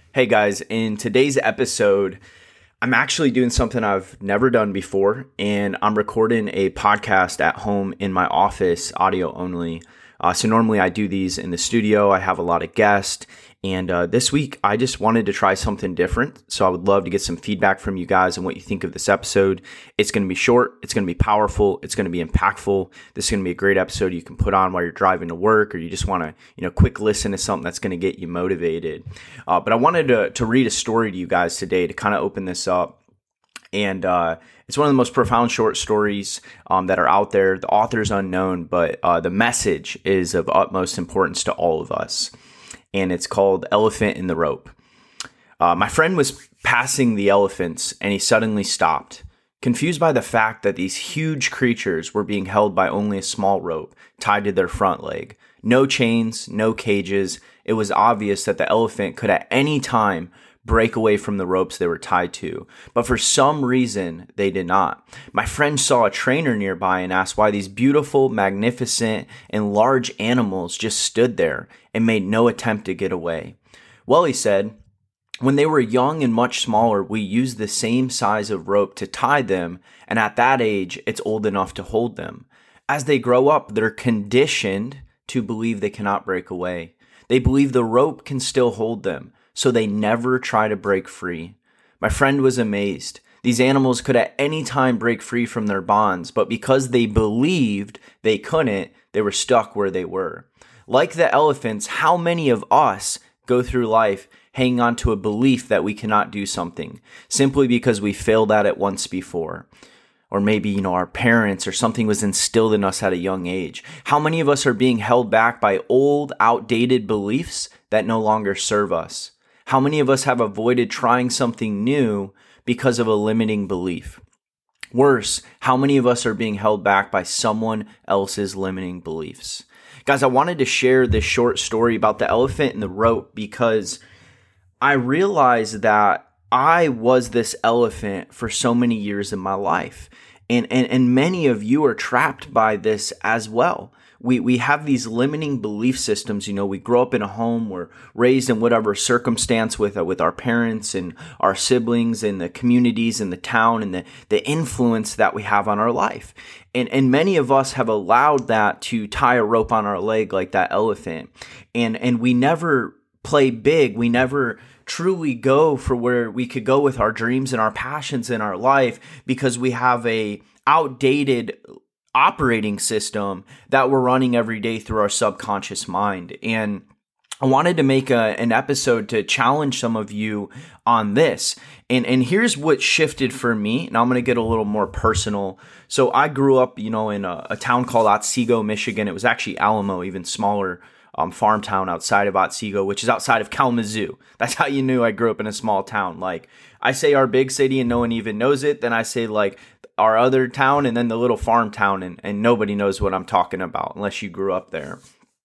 Hey guys, in today's episode, I'm actually doing something I've never done before, and I'm recording a podcast at home in my office, audio only. So normally I do these in the studio. I have a lot of guests, and this week I just wanted to try something different. So I would love to get some feedback from you guys on what you think of this episode. It's going to be short. It's going to be powerful. It's going to be impactful. This is going to be a great episode you can put on while you're driving to work, or you just want to, quick listen to something that's going to get you motivated. But I wanted to read a story to you guys today to kind of open this up. And it's one of the most profound short stories that are out there. The author's unknown, but the message is of utmost importance to all of us. And it's called Elephant in the Rope. My friend was passing the elephants and he suddenly stopped, confused by the fact that these huge creatures were being held by only a small rope tied to their front leg. No chains, no cages. It was obvious that the elephant could at any time break away from the ropes they were tied to. But for some reason, they did not. My friend saw a trainer nearby and asked why these beautiful, magnificent, and large animals just stood there and made no attempt to get away. Well, he said, when they were young and much smaller, we used the same size of rope to tie them, and at that age, it's old enough to hold them. As they grow up, they're conditioned to believe they cannot break away. They believe the rope can still hold them, so they never try to break free. My friend was amazed. These animals could at any time break free from their bonds, but because they believed they couldn't, they were stuck where they were. Like the elephants, how many of us go through life hanging on to a belief that we cannot do something simply because we failed at it once before? Or maybe, our parents or something was instilled in us at a young age. How many of us are being held back by old, outdated beliefs that no longer serve us? How many of us have avoided trying something new because of a limiting belief? Worse, how many of us are being held back by someone else's limiting beliefs? Guys, I wanted to share this short story about the elephant and the rope because I realized that I was this elephant for so many years in my life. And many of you are trapped by this as well. We have these limiting belief systems. We grow up in a home, we're raised in whatever circumstance with our parents and our siblings and the communities and the town and the influence that we have on our life. And many of us have allowed that to tie a rope on our leg like that elephant. And we never play big. We never truly go for where we could go with our dreams and our passions in our life because we have a outdated operating system that we're running every day through our subconscious mind. And I wanted to make an episode to challenge some of you on this. And here's what shifted for me. Now I'm going to get a little more personal. So I grew up, in a town called Otsego, Michigan. It was actually Alamo, even smaller farm town outside of Otsego, which is outside of Kalamazoo. That's how you knew I grew up in a small town. Like I say our big city and no one even knows it. Then I say like our other town and then the little farm town and nobody knows what I'm talking about unless you grew up there.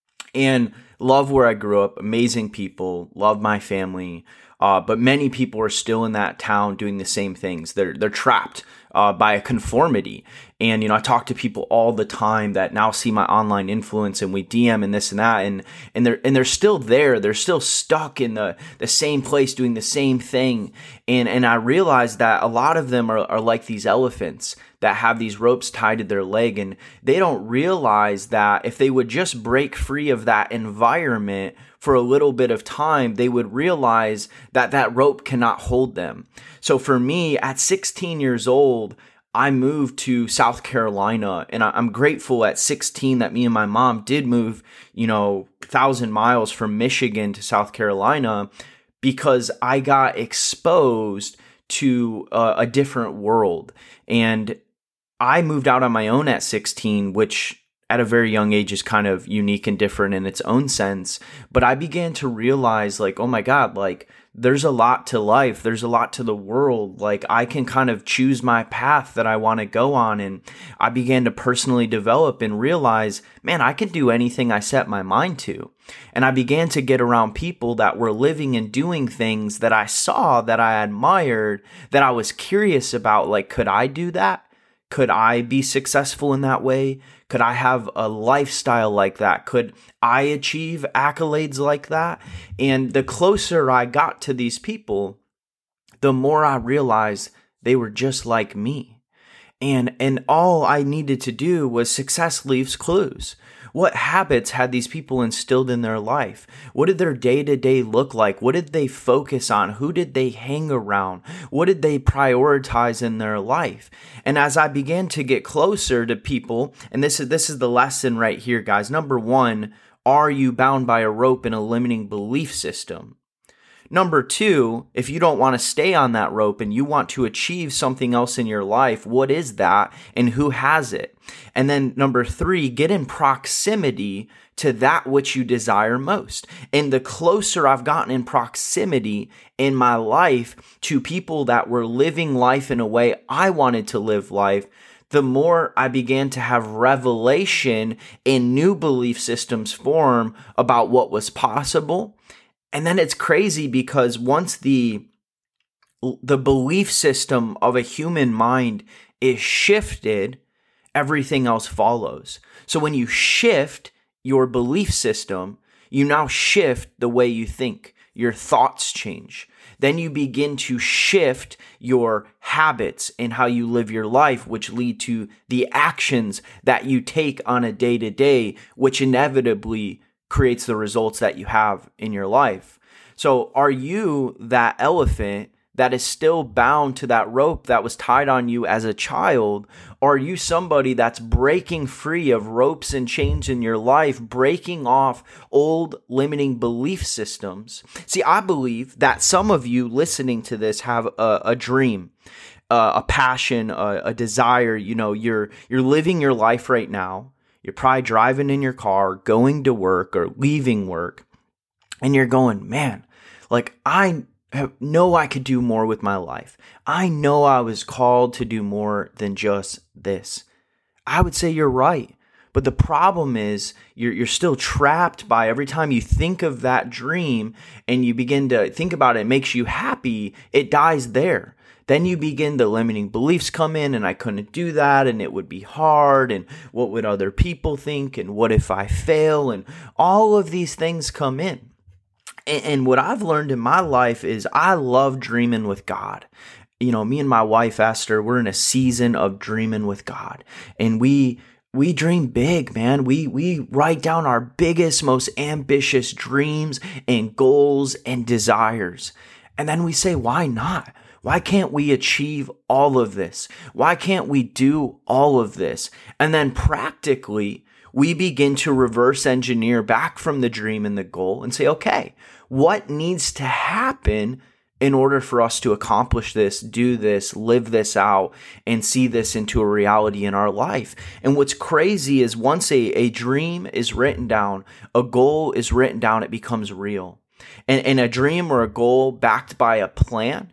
And love where I grew up, amazing people, love my family. But many people are still in that town doing the same things. They're trapped by a conformity. And, I talk to people all the time that now see my online influence and we DM and this and that. And they're still there. They're still stuck in the same place doing the same thing. And I realize that a lot of them are like these elephants that have these ropes tied to their leg. And they don't realize that if they would just break free of that environment for a little bit of time, they would realize that that rope cannot hold them. So for me, at 16 years old, I moved to South Carolina, and I'm grateful at 16 that me and my mom did move, 1,000 miles from Michigan to South Carolina because I got exposed to a different world. And I moved out on my own at 16, which at a very young age is kind of unique and different in its own sense. But I began to realize like, oh my God, like there's a lot to life. There's a lot to the world. Like I can kind of choose my path that I want to go on. And I began to personally develop and realize, man, I can do anything I set my mind to. And I began to get around people that were living and doing things that I saw, that I admired, that I was curious about. Like, could I do that? Could I be successful in that way? Could I have a lifestyle like that? Could I achieve accolades like that? And the closer I got to these people, the more I realized they were just like me. And all I needed to do was success leaves clues. What habits had these people instilled in their life? What did their day-to-day look like? What did they focus on? Who did they hang around? What did they prioritize in their life? And as I began to get closer to people, and this is the lesson right here, guys. Number one, are you bound by a rope and a limiting belief system? Number two, if you don't want to stay on that rope and you want to achieve something else in your life, what is that and who has it? And then number three, get in proximity to that which you desire most. And the closer I've gotten in proximity in my life to people that were living life in a way I wanted to live life, the more I began to have revelation and new belief systems form about what was possible. And then it's crazy because once the belief system of a human mind is shifted, everything else follows. So when you shift your belief system, you now shift the way you think. Your thoughts change. Then you begin to shift your habits and how you live your life, which lead to the actions that you take on a day-to-day, which inevitably creates the results that you have in your life. So are you that elephant that is still bound to that rope that was tied on you as a child? Or are you somebody that's breaking free of ropes and chains in your life, breaking off old limiting belief systems? See, I believe that some of you listening to this have a dream, a passion, a desire. You know, you're living your life right now. You're probably driving in your car, going to work or leaving work, and you're going, man, like I know I could do more with my life. I know I was called to do more than just this. I would say you're right. But the problem is you're still trapped by every time you think of that dream and you begin to think about it, it makes you happy, it dies there. Then you begin the limiting beliefs come in, and I couldn't do that, and it would be hard, and what would other people think, and what if I fail, and all of these things come in. And what I've learned in my life is I love dreaming with God. You know, me and my wife, Esther, we're in a season of dreaming with God, and we dream big, man. We write down our biggest, most ambitious dreams and goals and desires. And then we say, why not? Why can't we achieve all of this? Why can't we do all of this? And then practically, we begin to reverse engineer back from the dream and the goal and say, okay, what needs to happen in order for us to accomplish this, do this, live this out, and see this into a reality in our life? And what's crazy is once a dream is written down, a goal is written down, it becomes real. And a dream or a goal backed by a plan,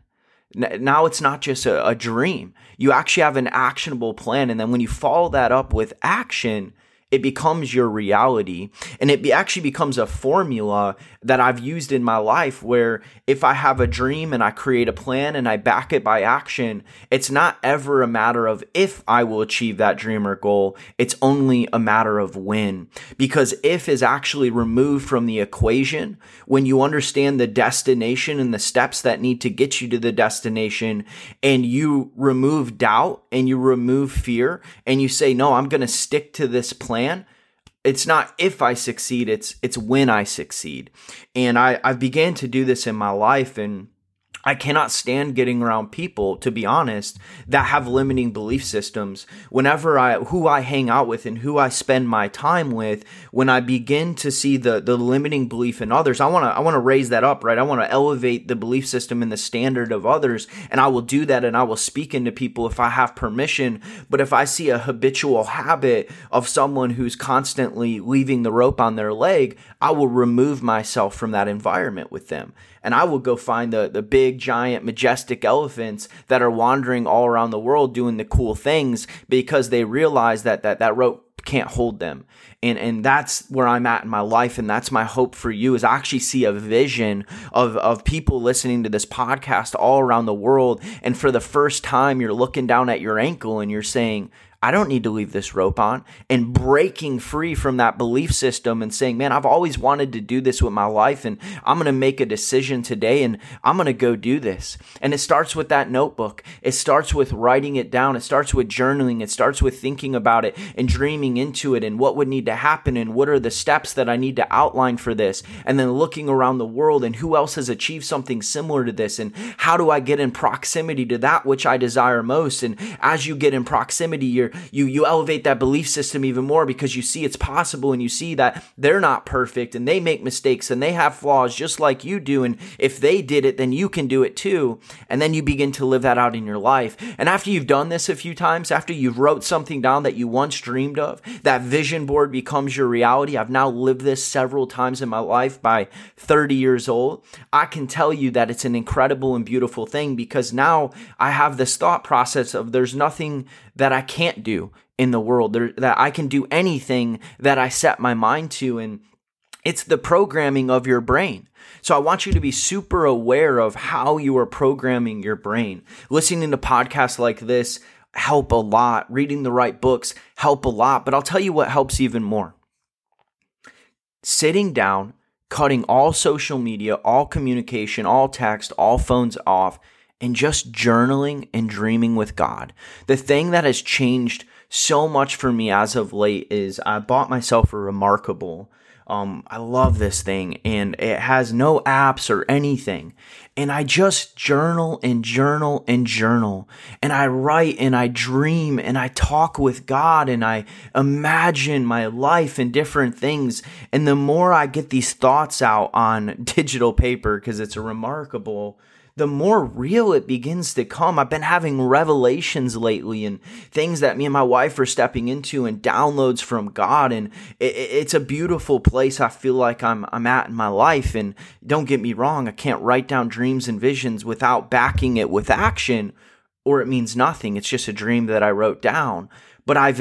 now it's not just a dream. You actually have an actionable plan. And then when you follow that up with action, it becomes your reality. And it actually becomes a formula that I've used in my life where if I have a dream and I create a plan and I back it by action, it's not ever a matter of if I will achieve that dream or goal. It's only a matter of when. Because if is actually removed from the equation, when you understand the destination and the steps that need to get you to the destination, and you remove doubt and you remove fear and you say, no, I'm going to stick to this plan. It's not if I succeed, it's when I succeed. And I've began to do this in my life, and I cannot stand getting around people, to be honest, that have limiting belief systems. Whenever who I hang out with and who I spend my time with, when I begin to see the limiting belief in others, I want to raise that up, right? I want to elevate the belief system and the standard of others, and I will do that, and I will speak into people if I have permission. But if I see a habitual habit of someone who's constantly leaving the rope on their leg, I will remove myself from that environment with them. And I will go find the big, giant, majestic elephants that are wandering all around the world doing the cool things because they realize that rope can't hold them. And that's where I'm at in my life, and that's my hope for you, is I actually see a vision of people listening to this podcast all around the world, and for the first time you're looking down at your ankle and you're saying, I don't need to leave this rope on, and breaking free from that belief system and saying, man, I've always wanted to do this with my life, and I'm going to make a decision today, and I'm going to go do this. And it starts with that notebook. It starts with writing it down. It starts with journaling. It starts with thinking about it and dreaming into it and what would need to happen and what are the steps that I need to outline for this. And then looking around the world and who else has achieved something similar to this, and how do I get in proximity to that which I desire most. And as you get in proximity, you elevate that belief system even more, because you see it's possible, and you see that they're not perfect and they make mistakes and they have flaws just like you do. And if they did it, then you can do it too. And then you begin to live that out in your life. And after you've done this a few times, after you've wrote something down that you once dreamed of, that vision board becomes your reality. I've now lived this several times in my life by 30 years old. I can tell you that it's an incredible and beautiful thing, because now I have this thought process of there's nothing that I can't do in the world, that I can do anything that I set my mind to. And it's the programming of your brain. So I want you to be super aware of how you are programming your brain. Listening to podcasts like this help a lot. Reading the right books help a lot. But I'll tell you what helps even more. Sitting down, cutting all social media, all communication, all text, all phones off, and just journaling and dreaming with God. The thing that has changed so much for me as of late is I bought myself a Remarkable. I love this thing, and it has no apps or anything. And I just journal and journal and journal. And I write and I dream and I talk with God and I imagine my life and different things. And the more I get these thoughts out on digital paper, because it's a Remarkable, the more real it begins to come. I've been having revelations lately and things that me and my wife are stepping into, and downloads from God. And it's a beautiful place I feel like I'm at in my life. And don't get me wrong, I can't write down dreams and visions without backing it with action, or it means nothing. It's just a dream that I wrote down. But I've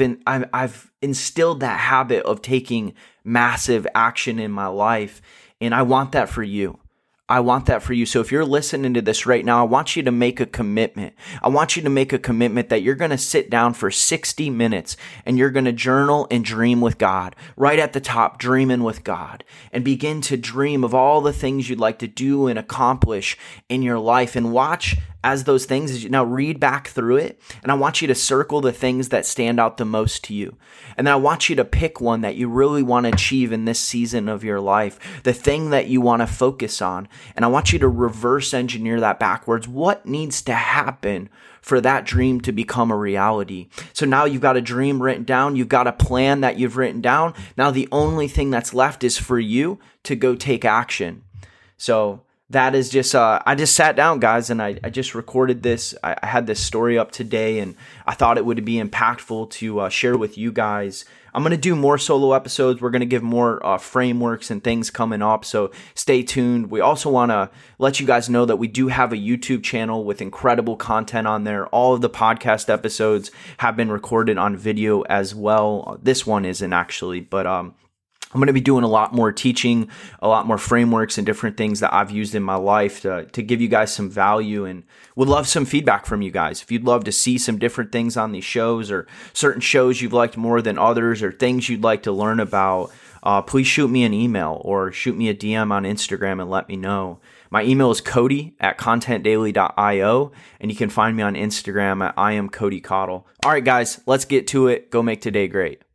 instilled that habit of taking massive action in my life. And I want that for you. I want that for you. So if you're listening to this right now, I want you to make a commitment. I want you to make a commitment that you're going to sit down for 60 minutes and you're going to journal and dream with God. Right at the top, dreaming with God, and begin to dream of all the things you'd like to do and accomplish in your life, and watch as those things, as you now read back through it, and I want you to circle the things that stand out the most to you. And then I want you to pick one that you really want to achieve in this season of your life, the thing that you want to focus on. And I want you to reverse engineer that backwards. What needs to happen for that dream to become a reality? So now you've got a dream written down. You've got a plan that you've written down. Now the only thing that's left is for you to go take action. So that is just, I just sat down, guys, and I just recorded this. I had this story up today, and I thought it would be impactful to share with you guys. I'm going to do more solo episodes. We're going to give more frameworks and things coming up, so stay tuned. We also want to let you guys know that we do have a YouTube channel with incredible content on there. All of the podcast episodes have been recorded on video as well. This one isn't actually, but I'm going to be doing a lot more teaching, a lot more frameworks and different things that I've used in my life to give you guys some value, and would love some feedback from you guys. If you'd love to see some different things on these shows, or certain shows you've liked more than others, or things you'd like to learn about, please shoot me an email or shoot me a DM on Instagram and let me know. My email is cody@contentdaily.io, and you can find me on Instagram at I am Cody Cottle. All right, guys, let's get to it. Go make today great.